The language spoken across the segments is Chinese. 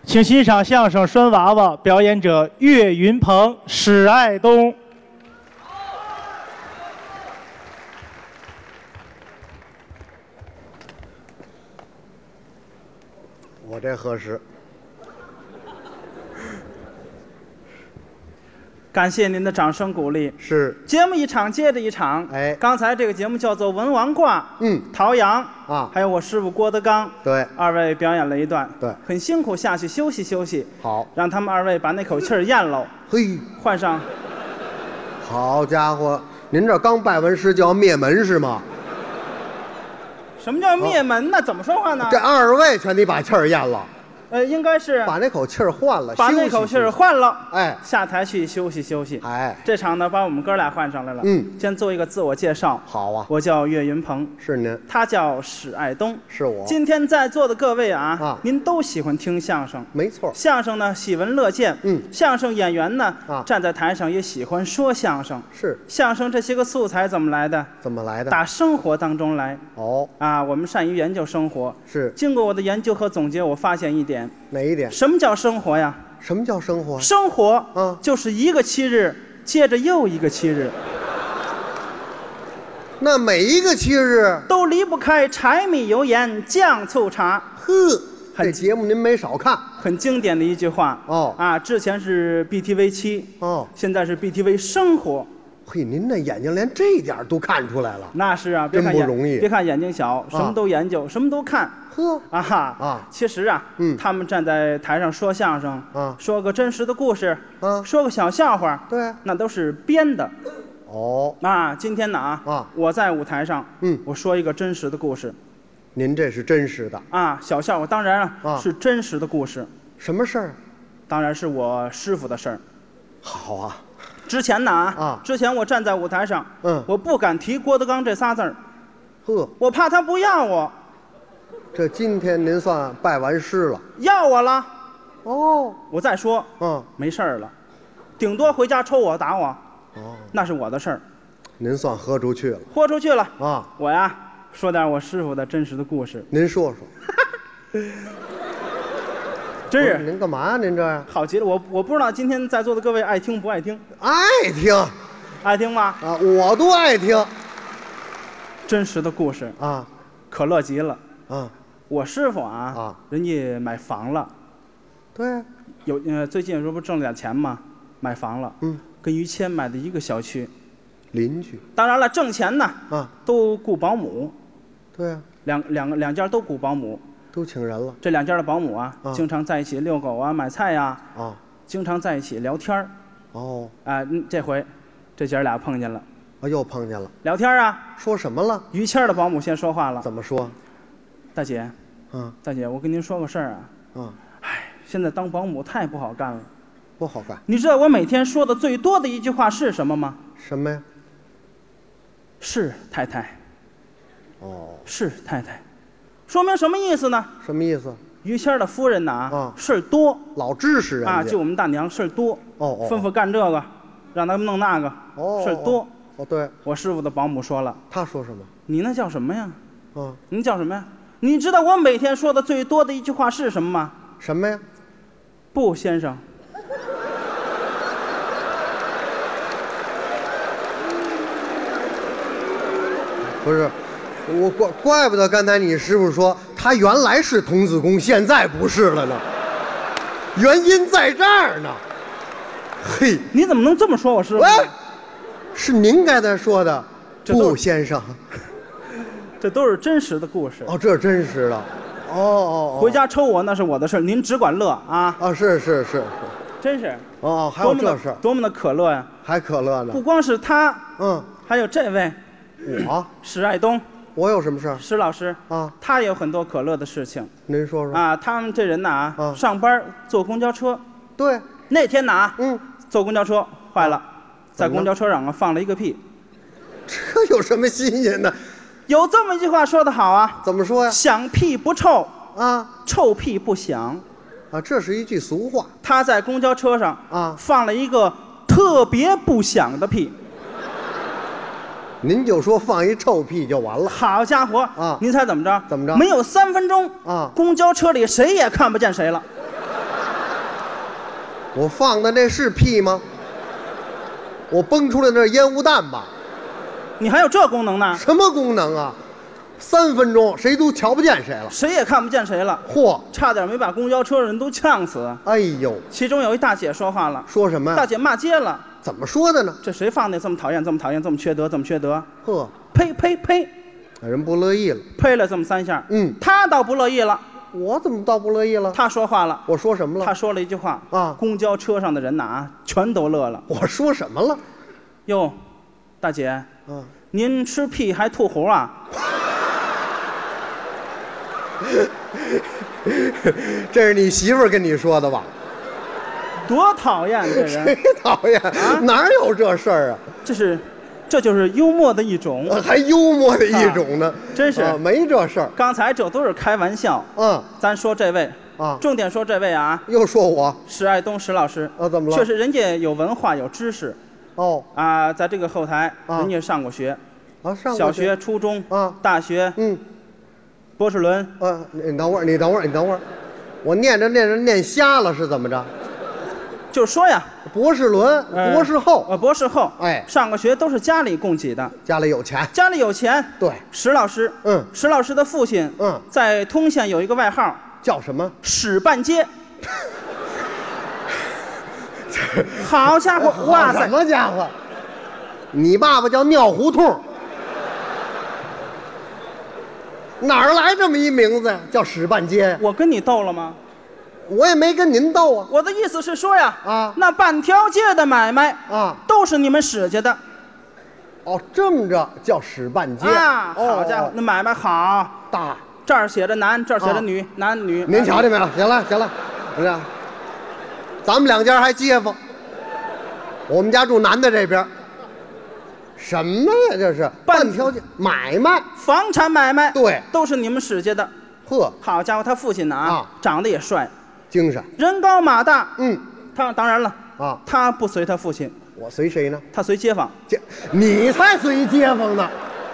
请欣赏相声《拴娃娃》，表演者岳云鹏、史爱东。 我这合适。 感谢您的掌声鼓励。 是。 节目一场接着一场。 哎， 刚才这个节目叫做《文王卦》。陶阳啊， 还有我师傅郭德纲。 对， 二位表演了一段。 对， 很辛苦，下去休息休息。 好， 让他们二位把那口气儿咽喽。 嘿， 换上。 好家伙，您这刚拜完师就要灭门是吗？ 什么叫灭门呢？怎么说话呢？ 这二位全得把气儿咽了。 应该是把那口气儿换了， 把那口气儿换了， 哎， 下台去休息休息。 哎， 这场呢，把我们哥俩换上来了。先做一个自我介绍。 好啊， 我叫岳云鹏， 是您。 他叫史爱东， 是我。 今天在座的各位啊，您都喜欢听相声， 没错。 相声呢，喜闻乐见。相声演员呢，站在台上也喜欢说相声。 是。 相声这些个素材怎么来的？ 怎么来的？ 打生活当中来。 哦。 啊，我们善于研究生活。 是。 经过我的研究和总结，我发现一点。 哪一点？ 什么叫生活呀？ 什么叫生活？ 生活，就是一个7日接着又一个7日。 那每一个7日都离不开柴米油盐酱醋茶。 呵，这节目您没少看， 很经典的一句话。 哦啊，之前是 BTV 7，现在是 BTV 生活。 嘿，您那眼睛连这点都看出来了。 那是啊， 真不容易。 别看眼睛小，什么都研究，什么都看。 呵其实啊，他们站在台上说相声，说个真实的故事，说个小笑话， 对， 那都是编的。 哦， 今天呢我在舞台上，我说一个真实的故事。 您这是真实的啊？小笑话当然是真实的故事。 什么事儿？ 当然是我师傅的事儿。 好啊。 之前呢之前我站在舞台上，我不敢提郭德纲这仨字儿， 呵， 我怕他不要我。 这今天您算拜完师了， 要我了。 哦， 我再说，没事儿了，顶多回家抽我打我，那是我的事儿。 您算豁出去了， 豁出去了啊！ 我呀，说点我师傅的真实的故事。 您说说。 真是您干嘛呀？您这样好极了，我不知道今天在座的各位爱听不爱听？ 爱听， 爱听吗？ 啊，我都爱听。 真实的故事啊， 可乐极了啊！ 我师傅人家买房了。 对， 最近这不挣了点钱吗？买房了，跟于谦买的一个小区， 邻居。 当然了，挣钱呢都雇保姆。 对啊， 两家都雇保姆。 都请人了， 这两家的保姆经常在一起遛狗买菜呀，经常在一起聊天儿。 哦， 这回这姐俩碰见了， 又碰见了， 聊天啊， 说什么了？ 于谦的保姆先说话了， 怎么说？ 大姐，大姐，我跟您说个事儿现在当保姆太不好干了， 不好干。 你知道我每天说的最多的一句话是什么吗？ 什么呀？ 是太太。 哦， 是太太。说明什么意思呢？ 什么意思？ 于谦的夫人呢事儿多， 老知识人就我们大娘事儿多，吩咐干这个，让他们弄那个，事儿多。 对， 我师傅的保姆说了， 他说什么？ 你那叫什么呀？您叫什么呀？你知道我每天说的最多的一句话是什么吗？ 什么呀？ 不，先生。 不是。我怪不得刚才你师傅说他原来是童子功，现在不是了呢。原因在这儿呢。嘿， 你怎么能这么说我师傅？ 是您刚才说的，不，先生。 这都是真实的故事。 这是真实的。 回家抽我那是我的事，您只管乐啊。 是， 真是。 还有这事， 多么的可乐呀！ 还可乐呢。 不光是他，还有这位， 我史爱东。 我有什么事儿？ 史老师他也有很多可乐的事情。 您说说他们这人呢上班坐公交车。 对， 那天呢坐公交车坏了，在公交车上放了一个屁。 这有什么新鲜的？ 有这么一句话说得好啊。 怎么说呀？ 响屁不臭臭屁不响这是一句俗话。 他在公交车上放了一个特别不响的屁。 您就说放一臭屁就完了。 好家伙您猜怎么着？ 怎么着？ 没有3分钟公交车里谁也看不见谁了。 我放的那是屁吗？我崩出来那是烟雾弹吧？ 你还有这功能呢？ 什么功能啊？3分钟谁都瞧不见谁了， 谁也看不见谁了。 嚯， 差点没把公交车人都呛死。 哎呦， 其中有一大姐说话了， 说什么呀？ 大姐骂街了。 怎么说的呢？ 这谁放的这么讨厌，这么讨厌，这么缺德，这么缺德？ 呵， 呸呸呸！ 人不乐意了， 呸了这么3下。 嗯， 他倒不乐意了。 我怎么倒不乐意了？ 他说话了。 我说什么了？ 他说了一句话啊， 公交车上的人呐全都乐了。 我说什么了？ 哟，大姐，您吃屁还吐壶啊？ 这是你媳妇儿跟你说的吧？ 多讨厌这人！ 谁讨厌？哪有这事儿啊？ 这就是幽默的一种， 还幽默的一种呢， 真是没这事儿。 刚才这都是开玩笑，咱说这位重点说这位啊， 又说我史爱东史老师怎么了？ 确实人家有文化有知识，在这个后台人家上过学， 上过小学、初中大学，博士论， 你等会儿，我念瞎了是怎么着？ 就是说呀， 博士论、博士后， 博士后， 哎， 上个学都是家里供给的， 家里有钱， 对，史老师，史老师的父亲，在通县有一个外号， 叫什么？ 史半街。好家伙，哇塞， 什么家伙？你爸爸叫尿胡同，哪儿来这么一名字呀？叫史半街呀？ 我跟你斗了吗？ 我也没跟您斗啊！ 我的意思是说呀，那半条街的买卖都是你们史家的。 这么着叫史半街好家伙，那买卖好大， 这儿写着男，这儿写着女，男女。 您瞧见没有？行了，不是，咱们两家还街坊，我们家住南的这边。什么呀？这是半条街买卖， 房产买卖， 对， 都是你们史家的。 呵， 好家伙，他父亲呢长得也帅。 精神， 人高马大，他当然了他不随他父亲， 我随谁呢？ 他随街坊。 你才随街坊呢，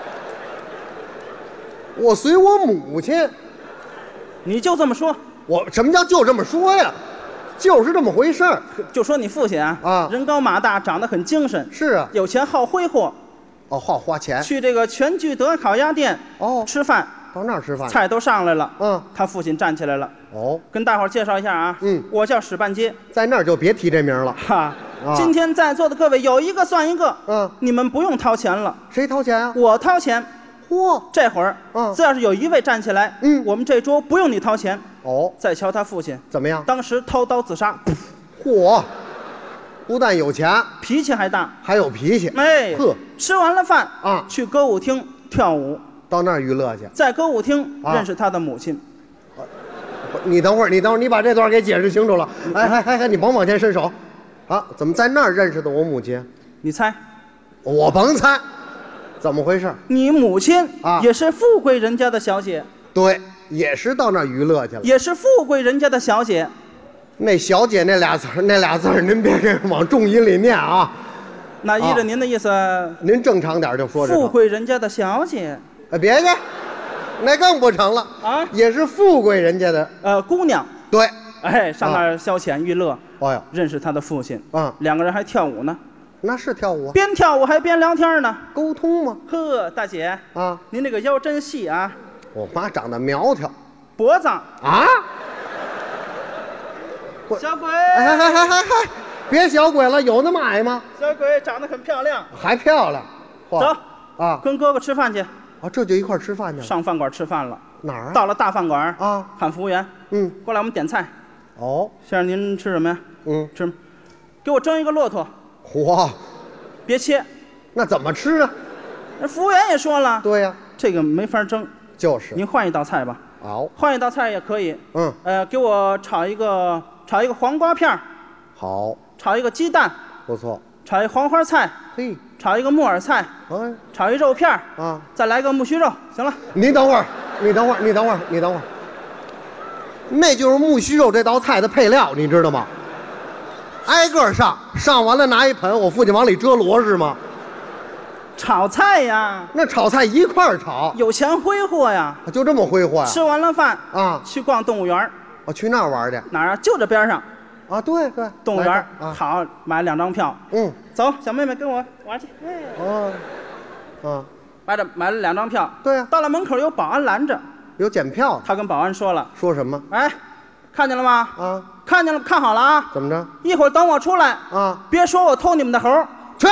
我随我母亲。 你就这么说？ 我什么叫就这么说呀？就是这么回事儿。 就说你父亲人高马大，长得很精神， 是啊， 有钱好挥霍， 好花钱。 去这个全聚德烤鸭店吃饭。 到那儿吃饭， 菜都上来了。他父亲站起来了。跟大伙儿介绍一下啊。我叫史半街， 在那儿就别提这名了。 今天在座的各位有一个算一个。你们不用掏钱了。 谁掏钱啊？ 我掏钱。 嚯！ 这会儿，只要是有一位站起来，我们这桌不用你掏钱。再瞧他父亲怎么样？ 当时掏刀自杀。 嚯！不但有钱， 脾气还大， 还有脾气。 呵，吃完了饭去歌舞厅跳舞。 到那儿娱乐去， 在歌舞厅认识他的母亲。 你等会儿，你把这段给解释清楚了。哎，你甭往前伸手。怎么在那儿认识的我母亲？ 你猜？ 我甭猜，怎么回事？ 你母亲也是富贵人家的小姐。 对，也是到那儿娱乐去了。 也是富贵人家的小姐。 那小姐那俩字儿，您别给往重音里念啊。 那依着您的意思， 您正常点就说这。 富贵人家的小姐。 别介，那更不成了也是富贵人家的姑娘。 对， 上那儿消遣娱乐。认识他的父亲。两个人还跳舞呢。 那是跳舞， 边跳舞还边聊天呢， 沟通吗？ 呵，大姐您这个腰真细啊！ 我妈长得苗条， 脖子小鬼， 别小鬼了，有那么矮吗？ 小鬼长得很漂亮， 还漂亮。 走跟哥哥吃饭去。 这就一块吃饭去了。 上饭馆吃饭了。 哪儿啊？ 到了大饭馆喊服务员，过来我们点菜。先生您吃什么呀？吃，给我蒸一个骆驼。 嚯， 别切。 那怎么吃啊？ 那服务员也说了。 对呀， 这个没法蒸。 就是。 您换一道菜吧。换一道菜也可以。给我炒一个黄瓜片。 好。 炒一个鸡蛋。 不错。 炒一黄花菜。 嘿。 炒一个木耳菜。炒一肉片。再来个木须肉。行了。 你等会儿。那就是木须肉这道菜的配料，你知道吗？挨个上完了拿一盆，我父亲往里遮罗是吗？ 炒菜呀， 那炒菜一块儿炒， 有钱挥霍呀， 就这么挥霍呀？ 吃完了饭去逛动物园去那儿玩去？ 哪儿啊？就这边上。 啊，对对， 动物园啊， 好，买2张票。走，小妹妹跟我玩去。买了2张票。 对啊， 到了门口有保安拦着， 有检票。 他跟保安说了， 说什么？ 哎，看见了吗？ 啊， 看见了，看好了啊。 怎么着？ 一会儿等我出来啊， 别说我偷你们的猴。 去！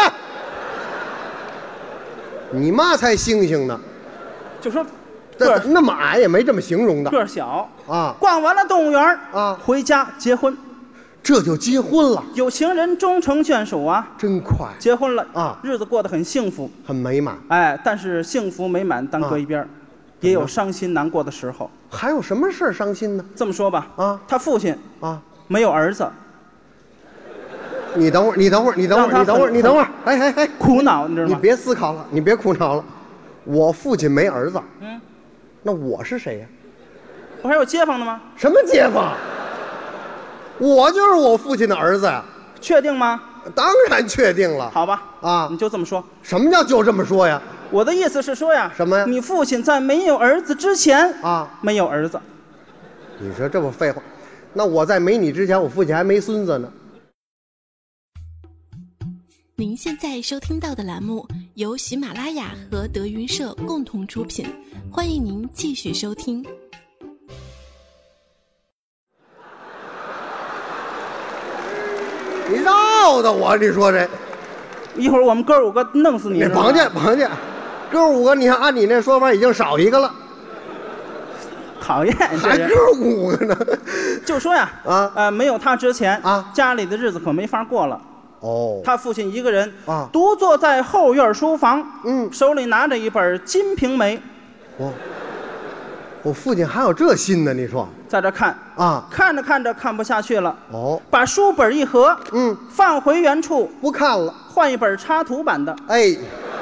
你妈才猩猩呢！ 就说那么矮也没这么形容的。 个小啊， 逛完了动物园啊， 回家结婚。 这就结婚了， 有情人终成眷属啊！ 真快， 结婚了啊， 日子过得很幸福， 很美满。 哎，但是幸福美满当搁一边，也有伤心难过的时候。 还有什么事儿伤心呢？ 这么说吧， 啊， 他父亲啊没有儿子。 你等会儿，哎， 苦恼，你知道吗？ 你别思考了，你别苦恼了。我父亲没儿子，那我是谁呀？ 不还有街坊呢吗？ 什么街坊？我就是我父亲的儿子呀！ 确定吗？ 当然确定了。 好吧， 啊， 你就这么说。 什么叫就这么说呀？ 我的意思是说呀， 什么呀？ 你父亲在没有儿子之前啊， 没有儿子。 你说这不废话？那我在没你之前，我父亲还没孙子呢。 您现在收听到的栏目由喜马拉雅和德云社共同出品，欢迎您继续收听。 你绕的我，你说这， 一会儿我们哥5个弄死你！ 你甭去，哥5个，你看按你那说法已经少一个了， 讨厌， 还哥5个呢。 就说呀，没有他之前家里的日子可没法过了。 哦， 他父亲一个人独坐在后院书房，手里拿着一本《金瓶梅》。 我父亲还有这心呢，你说？ 在这看啊， 看着看着看不下去了， 把书本一合，放回原处， 不看了， 换一本插图版的。 哎，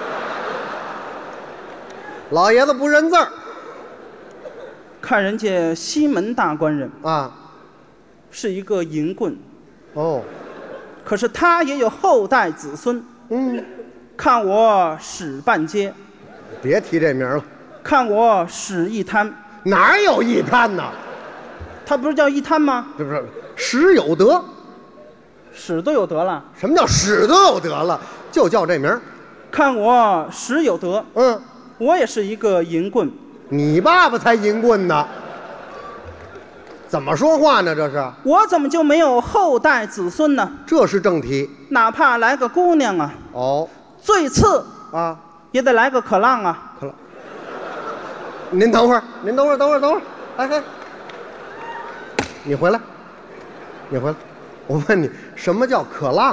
老爷子不认字儿。 看人家西门大官人啊， 是一个淫棍， 可是他也有后代子孙。看我史半街， 别提这名了。 看我史一滩， 哪有一滩呢？ 他不是叫一滩吗？ 这不是史有德， 史都有德了。 什么叫史都有德了？就叫这名。 看我史有德，我也是一个淫棍。 你爸爸才淫棍呢，怎么说话呢？这是我怎么就没有后代子孙呢？ 这是正题。 哪怕来个姑娘啊，最次啊， 也得来个可浪啊。 可浪。您等会儿，哎，你回来，我问你，什么叫可浪？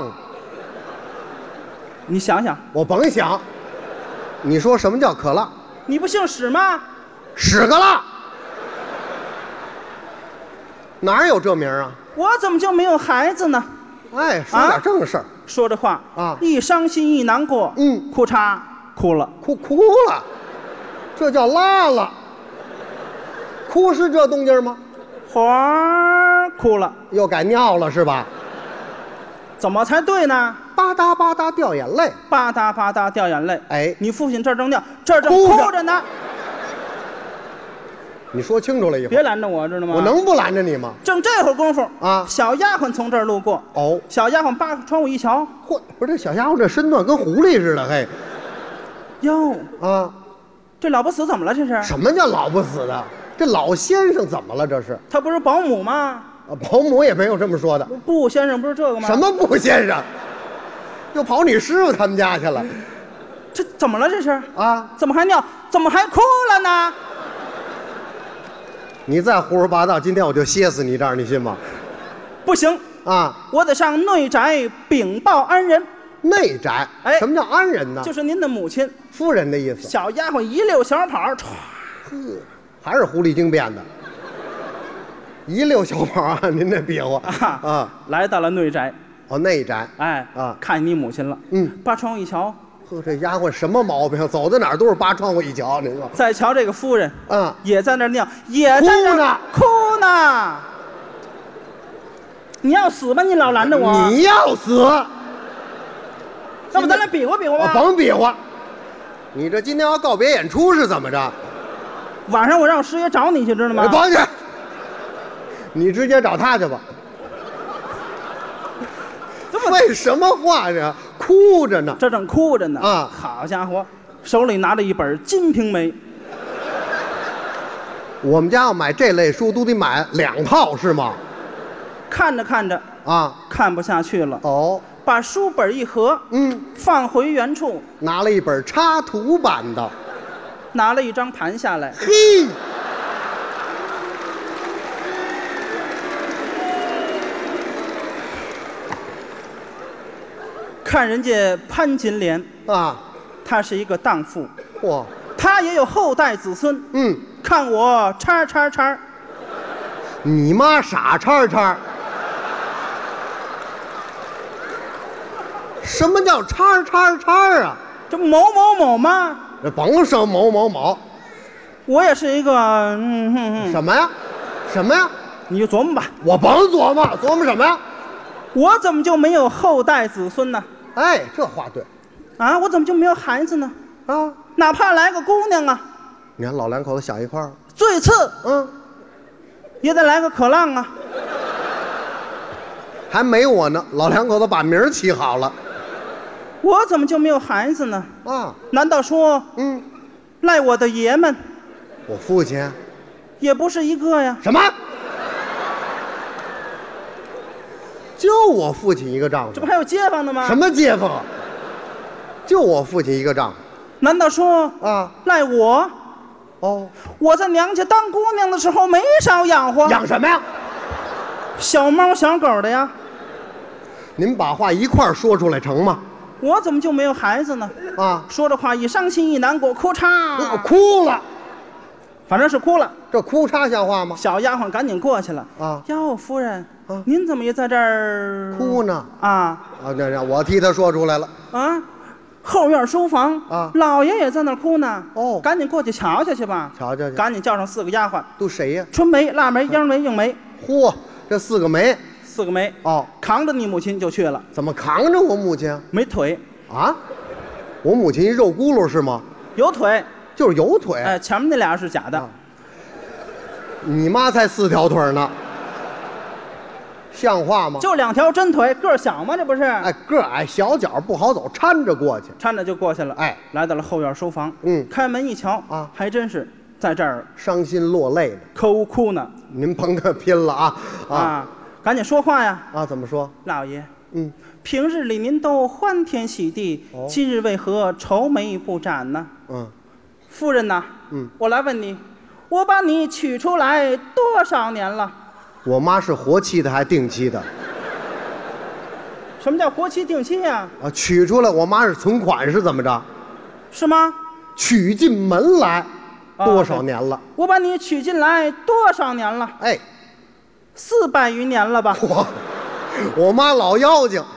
你想想。 我甭想，你说什么叫可浪？ 你不姓史吗？ 史个浪，哪有这名啊？ 我怎么就没有孩子呢？ 哎，说点正事儿。 说这话啊， 一伤心一难过，哭嚓哭了， 哭了，这叫拉了。哭是这动静吗？ 哭了， 又改尿了是吧？ 怎么才对呢？ 吧嗒吧嗒掉眼泪， 吧嗒吧嗒掉眼泪。 哎， 你父亲这儿正尿，这儿正哭着呢。 你说清楚了以后， 别拦着我，知道吗？ 我能不拦着你吗？ 正这会儿功夫啊， 小丫鬟从这儿路过。小丫鬟扒窗户一瞧， 嚯，不是这小丫鬟这身段跟狐狸似的，嘿。 哟啊， 这老不死怎么了？这是什么叫老不死的？这老先生怎么了？这是他不是保姆吗？ 保姆也没有这么说的。 布先生不是这个吗？ 什么布先生？又跑你师傅他们家去了。 这怎么了？这是啊？ 怎么还尿？怎么还哭了呢？ 你再胡说八道，今天我就歇死你这儿，你信吗？ 不行啊！ 我得上内宅禀报安人。 内宅？ 哎， 什么叫安人呢？ 就是您的母亲， 夫人的意思。 小丫鬟一溜小跑，唰， 还是狐狸精变的。一溜小跑啊！您这别乎啊！ 来到了内宅。 内宅。 哎啊， 看你母亲了。扒窗户一瞧。 呵，这丫鬟什么毛病？走到哪儿都是扒窗户一瞧，您说。 再瞧这个夫人，也在那儿尿，也在那儿哭呢。你要死吧？你老拦着我。 你要死？ 要不咱俩比划比划吧？ 甭比划。你这今天要告别演出是怎么着？ 晚上我让师爷找你去，知道吗？ 甭去，你直接找他去吧。 废什么话呀？哭着呢， 这正哭着呢啊！ 好家伙，手里拿着一本《金瓶梅》。 我们家要买这类书都得买2套是吗？ 看着看着啊， 看不下去了。 哦， 把书本一合，放回原处， 拿了一本插图版的， 拿了一张盘下来。 嘿， 看人家潘金莲啊， 他是一个荡妇， 嚯， 他也有后代子孙。看我叉叉叉， 你妈傻叉叉。什么叫叉叉叉啊？ 这某某某吗？ 这甭说某某某， 我也是一个什么呀？什么呀？ 你就琢磨吧。 我甭琢磨，琢磨什么呀？ 我怎么就没有后代子孙呢？ 哎，这话对。 啊，我怎么就没有孩子呢？ 啊， 哪怕来个姑娘啊， 你看老2口子想一块儿， 最次也得来个可浪啊。 还没我呢，老2口子把名儿起好了。 我怎么就没有孩子呢？ 啊， 难道说赖我的爷们？ 我父亲也不是一个呀。 什么？就我父亲一个丈夫， 这不还有街坊的吗？ 什么街坊？就我父亲一个丈夫。 难道说赖我？ 哦， 我在娘家当姑娘的时候没少养活。 养什么呀？ 小猫小狗的呀。 您把话一块儿说出来成吗？ 我怎么就没有孩子呢？ 啊， 说着话一伤心一难过，哭嚓， 哭了， 反正是哭了。 这哭嚓像话吗？ 小丫鬟赶紧过去了。啊，哟，夫人，您怎么也在这儿哭呢？ 啊， 让我替他说出来了。 啊，后院书房啊，老爷也在那儿哭呢。哦，赶紧过去瞧瞧去吧。 瞧瞧去。 赶紧叫上4个丫鬟。 都谁呀？ 春梅、腊梅、秧梅、映梅。 嚯，这4个梅。 4个梅哦， 扛着你母亲就去了。 怎么扛着我母亲？ 没腿啊？我母亲肉轱辘是吗？ 有腿， 就是有腿。 哎，前面那俩是假的。 你妈才4条腿呢，像话吗？ 就2条真腿，个儿小吗？这不是？ 哎，个矮小脚不好走，搀着过去。 搀着就过去了。哎，来到了后院书房。开门一瞧啊，还真是在这儿伤心落泪的， 哭呢。 您甭跟拼了啊！ 赶紧说话呀！ 啊，怎么说？ 老爷，平日里您都欢天喜地，今日为何愁眉不展呢？夫人呐，我来问你，我把你娶出来多少年了？ 我妈是活期的还定期的？ 什么叫活期定期呀？ 啊，娶出来，我妈是存款是怎么着？ 是吗？ 娶进门来多少年了？ 我把你娶进来多少年了？ 哎 ，400余年了吧？ 我妈老妖精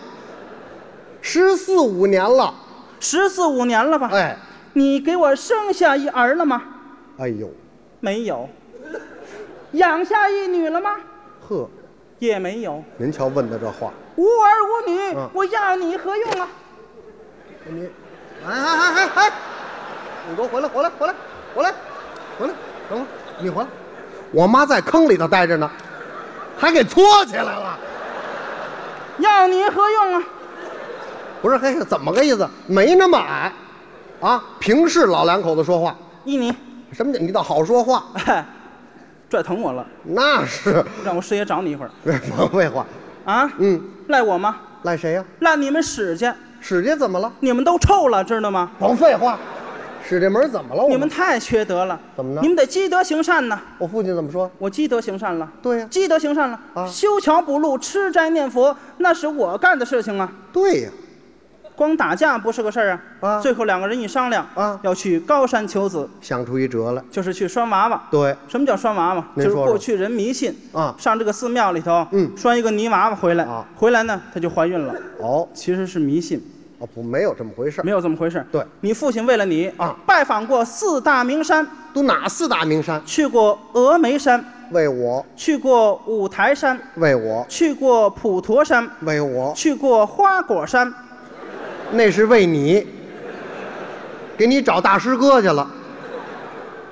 ，14、15年了 ，14、15年了吧？ 哎， 你给我生下一儿了吗？ 哎呦， 没有。养下一女了吗？ 呵， 也没有。 您瞧问的这话， 无儿无女，我要你何用啊？ 你，哎，你给我回来，等会儿，你回来。我妈在坑里头待着呢，还给搓起来了。 要你何用啊？ 不是，嘿，怎么个意思？没那么矮，啊，平视老2口子说话。 依你什么叫你倒好说话？ 哎，拽疼我了。 那是， 让我师爷找你一会儿。 甭废话啊，赖我吗？ 赖谁呀？ 赖你们史家。 史家怎么了？ 你们都臭了，知道吗？ 甭废话，史这门怎么了？ 你们太缺德了。 怎么呢？ 你们得积德行善呢。 我父亲怎么说？ 我积德行善了。 对呀， 积德行善了啊！修桥补路、吃斋念佛，那是我干的事情啊。 对呀。 光打架不是个事儿啊！最后2个人一商量要去高山求子， 想出一辙来， 就是去拴娃娃。 对， 什么叫拴娃娃？就是过去人迷信上这个寺庙里头，拴一个泥娃娃回来，回来呢她就怀孕了。 哦， 其实是迷信。 哦，不，没有这么回事， 没有这么回事。 对， 你父亲为了你拜访过4大名山， 都哪4大名山？ 去过峨眉山， 为我； 去过五台山， 为我； 去过普陀山， 为我； 去过花果山。 那是为你，给你找大师哥去了。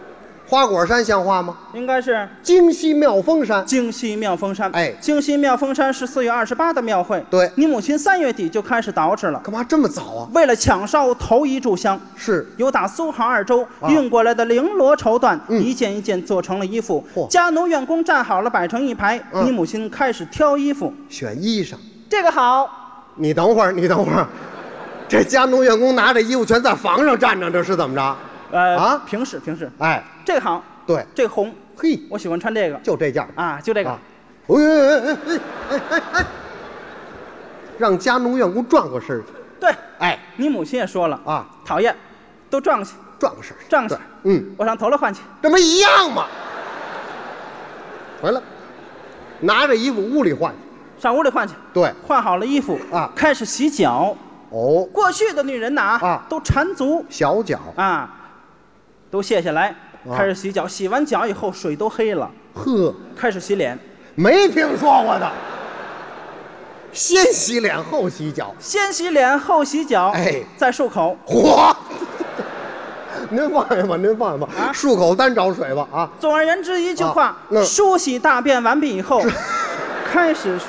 花果山像话吗？ 应该是京西妙峰山。 京西妙峰山。 哎， 京西妙峰山是4月28的庙会。 对， 你母亲3月底就开始捯饬了。 干嘛这么早啊？ 为了抢烧头一炷香， 是由打苏杭2州运过来的绫罗绸缎，一件一件做成了衣服。家奴员工站好了，摆成一排。你母亲开始挑衣服， 选衣裳。 这个好。 你等会儿，你等会儿，这家奴员工拿着衣服全在房上站着，这是怎么着？ 平视。 哎， 这个好。对，这个红， 嘿， 我喜欢穿这个， 就这件啊，就这个。 哎，让家奴员工转过身去。 对， 哎， 你母亲也说了啊， 讨厌，都转过去， 转过身去， 转过去。我上头来换去， 这不一样吗？回来，拿着衣服屋里换去， 上屋里换去。对，换好了衣服啊，开始洗脚。 哦， 过去的女人呐，都缠足小脚啊，都卸下来。开始洗脚，洗完脚以后水都黑了， 呵， 开始洗脸， 没听说过的。先洗脸后洗脚， 先洗脸后洗脚， 哎， 再漱口。 嚯！您放下吧，您放下吧，漱口单找水吧啊！ 总而言之一句话，梳洗大便完毕以后，开始。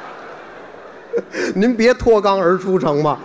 您别脱肛而出成吗？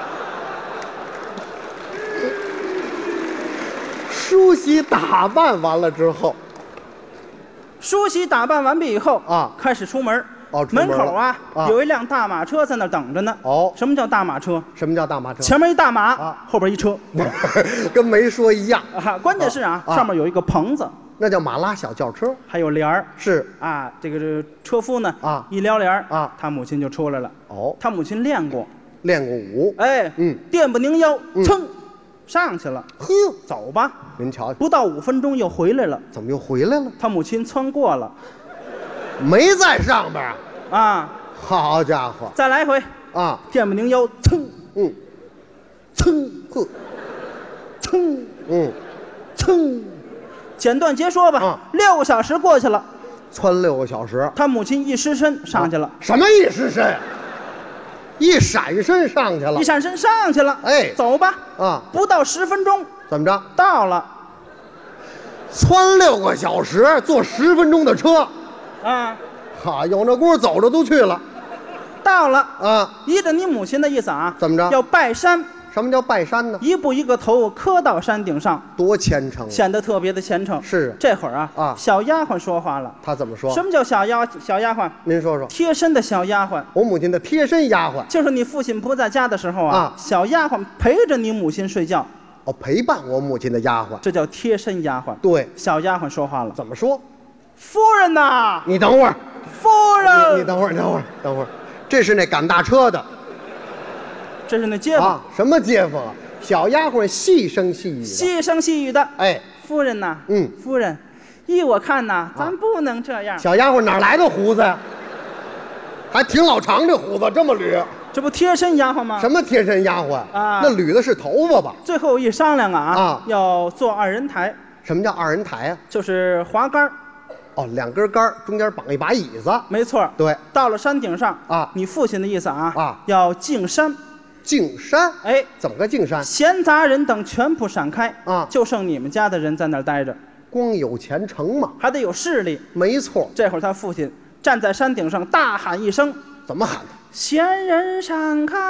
梳洗打扮完了之后， 梳洗打扮完毕以后啊，开始出门。门口啊有一辆大马车在那等着呢。哦，什么叫大马车？ 什么叫大马车？ 前面一大马，后边一车， 跟没说一样啊。关键是上面有一个棚子， 那叫马拉小轿车， 还有帘儿。是啊，这个车夫呢一撩帘儿他母亲就出来了。哦，他母亲练过舞，哎，垫不拧腰，噌。上去了，呵，走吧。 您瞧瞧， 不到5分钟又回来了。 怎么又回来了？ 他母亲窜过了， 没在上边啊！ 好家伙， 再来回啊！垫不拧腰，噌，噌，呵，噌，噌。简短截说吧，6个小时过去了， 窜6个小时， 他母亲一失身上去了。 什么一失身？一闪身上去了， 一闪身上去了。哎，走吧。啊，不到10分钟， 怎么着？ 到了。 窜6个小时，坐10分钟的车， 啊， 哈，有那功夫走着都去了。 到了啊，依着你母亲的意思啊， 怎么着？ 要拜山。 什么叫拜山呢？ 一步一个头磕到山顶上， 多虔诚， 显得特别的虔诚。是，这会儿啊，小丫鬟说话了。 她怎么说？ 什么叫小丫鬟？ 您说说。 贴身的小丫鬟。 我母亲的贴身丫鬟， 就是你父亲不在家的时候啊，小丫鬟陪着你母亲睡觉。 哦，陪伴我母亲的丫鬟， 这叫贴身丫鬟。 对， 小丫鬟说话了。 怎么说？ 夫人呐， 你等会儿。 夫人， 你等会儿，这是那赶大车的。 这是那街坊啊？ 什么街坊啊？小丫鬟细声细语的，哎， 夫人呐，夫人，依我看呐，咱不能这样。 小丫鬟哪来的胡子呀？还挺老长，这胡子这么捋， 这不贴身丫鬟吗？ 什么贴身丫鬟啊？那捋的是头发吧？ 最后一商量要做2人台。 什么叫2人台啊？ 就是滑竿。 哦，2根杆中间绑一把椅子。 没错， 对。 到了山顶上啊，你父亲的意思要敬山。 敬山，哎，怎么个敬山？ 闲杂人等全部闪开啊，就剩你们家的人在那儿待着。 光有虔诚嘛， 还得有势力。 没错。 这会儿他父亲站在山顶上，大喊一声：“ 怎么喊的？ 闲人闪开，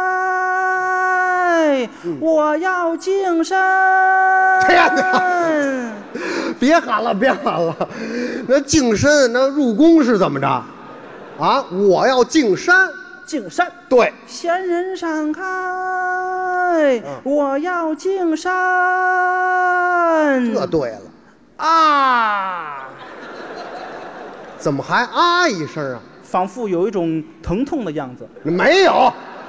我要敬山！” 天哪！别喊了，那敬山，那入宫是怎么着？啊，我要敬山。 敬山， 对， 闲人闪开，我要敬山。 这对了啊！ 怎么还啊一声啊？ 仿佛有一种疼痛的样子。 没有，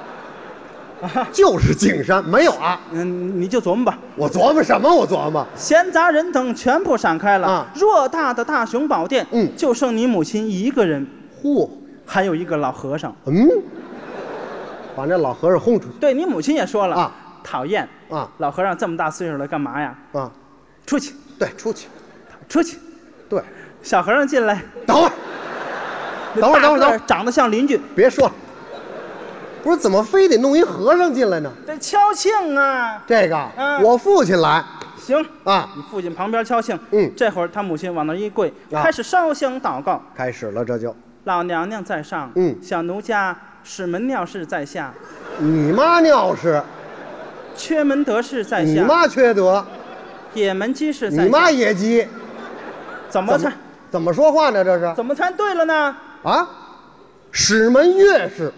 就是敬山，没有啊。 你就琢磨吧。 我琢磨什么？我琢磨。 闲杂人等全部闪开了。偌大的大雄宝殿，就剩你母亲一个人。 嚯！ 还有一个老和尚， 把那老和尚轰出去。 对，你母亲也说了啊，讨厌啊， 老和尚这么大岁数了，干嘛呀？啊，出去。 对，出去。对， 小和尚进来。 等会儿， 长得像邻居。 别说了，不是怎么非得弄一和尚进来呢？ 这敲磬啊。 这个，我父亲来。 行啊， 你父亲旁边敲磬。这会儿他母亲往那一跪，开始烧香祷告。 开始了，这就老娘娘在上，小奴家使门尿士在下。 你妈尿士， 缺门得士在下。 你妈缺德， 野门鸡士在下。 你妈野鸡， 怎么说话呢？这是怎么才对了呢？ 啊，使门乐士。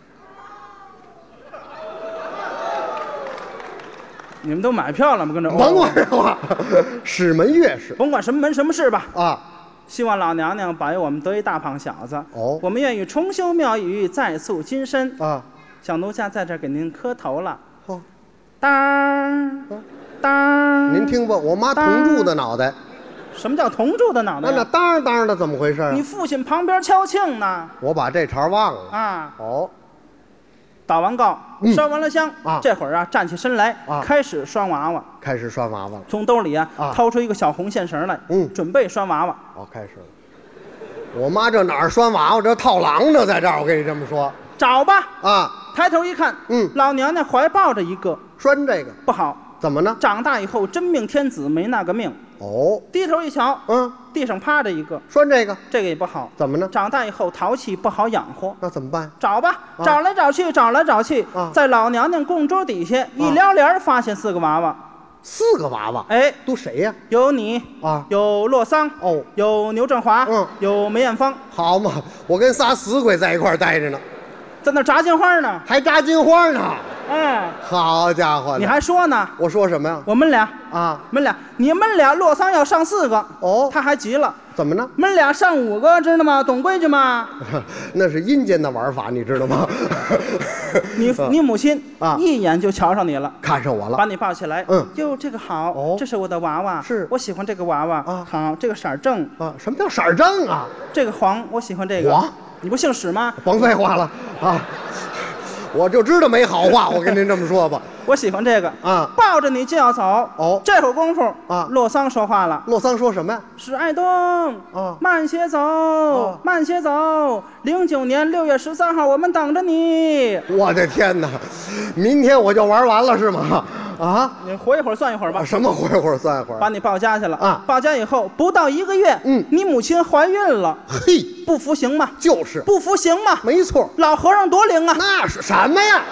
你们都买票了吗？跟这甭管这话，使门乐士， 甭管什么门什么事吧。 啊， 希望老娘娘保佑我们得一大胖小子。 哦， 我们愿意重修庙宇，再塑金身。 啊， 小奴家在这儿给您磕头了。 哦， 当当， 您听吧，我妈铜柱的脑袋。 什么叫铜柱的脑袋？ 那当当的怎么回事啊？ 你父亲旁边敲磬呢。 我把这茬忘了啊。 哦。 祷完告，烧完了香，这会儿啊，站起身来，开始拴娃娃。 开始拴娃娃了。 从兜里掏出一个小红线绳来，准备拴娃娃。 哦，开始了。我妈这哪儿拴娃娃，这套狼呢，在这儿。我跟你这么说， 找吧。 啊， 抬头一看，老娘娘怀抱着一个， 拴这个不好。 怎么呢？ 长大以后真命天子没那个命。 哦， 低头一瞧，地上趴着一个， 拴这个也不好。 怎么呢？ 长大以后淘气不好养活。 那怎么办？ 找吧，找来找去，在老娘娘供桌底下一撩帘发现4个娃娃。 4个娃娃？ 哎， 都谁呀？ 有你啊， 有洛桑，有牛振华，有梅艳芳。 好嘛，我跟仨死鬼在一块儿待着呢， 在那炸金花呢， 还炸金花呢。 哎， 好家伙！ 你还说呢？ 我说什么呀？ 我们俩啊， 你们俩洛桑要上4个，他还急了。 怎么呢？ 们俩上5个，知道吗？懂规矩吗？ 那是阴间的玩法，你知道吗？ 你母亲一眼就瞧上你了， 看上我了， 把你抱起来。哟，这个好，这是我的娃娃， 是我喜欢这个娃娃啊。好，这个色儿正啊。什么叫色儿正啊？ 这个黄，我喜欢这个。 黄？ 你不姓史吗？ 甭废话了啊！我就知道没好话，我跟您这么说吧。 我喜欢这个啊， 抱着你就要走。这会儿功夫啊，洛桑说话了。 洛桑说什么呀？ 史爱东慢些走，慢些走。09年6月13号，我们等着你。 我的天哪，明天我就玩完了是吗？啊， 你活一会儿算一会儿吧。 什么活一会儿算一会儿？ 把你抱家去了啊！ 抱家以后不到1个月，你母亲怀孕了。 嘿， 不服行吗？ 就是不服行吗？ 没错， 老和尚多灵啊！ 那是什么呀？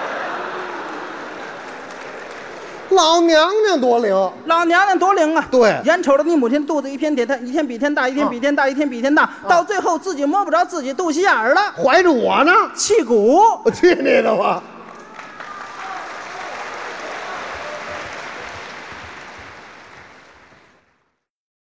老娘娘多灵， 老娘娘多灵啊！ 对， 眼瞅着你母亲肚子一天比天大，一天比天大，一天比天大，到最后自己摸不着自己肚脐眼儿了， 怀着我呢， 气鼓！ 我去你的吧！